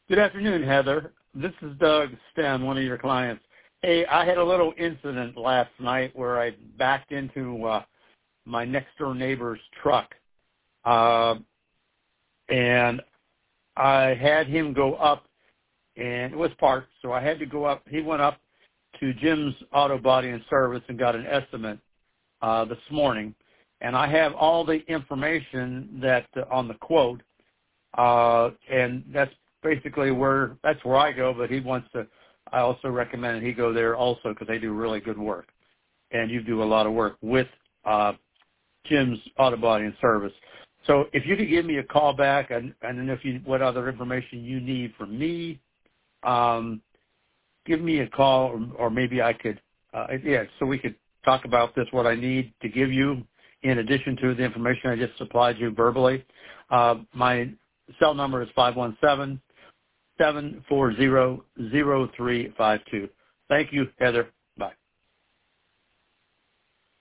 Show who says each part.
Speaker 1: Good afternoon, Heather. This is Doug Stem, one of your clients. Hey, I had a little incident last night where I backed into my next-door neighbor's truck, and I had him go up, and it was parked, so I had to go up. He went up to Jim's Auto Body and Service and got an estimate this morning, and I have all the information that on the quote, and that's basically where I go, but he wants to. I also recommend he go there also because they do really good work, and you do a lot of work with Jim's Auto Body and Service. So if you could give me a call back, and then what other information you need from me, give me a call, or maybe I could, so we could talk about this, what I need to give you in addition to the information I just supplied you verbally. My cell number is 517-740-0352. Thank you, Heather.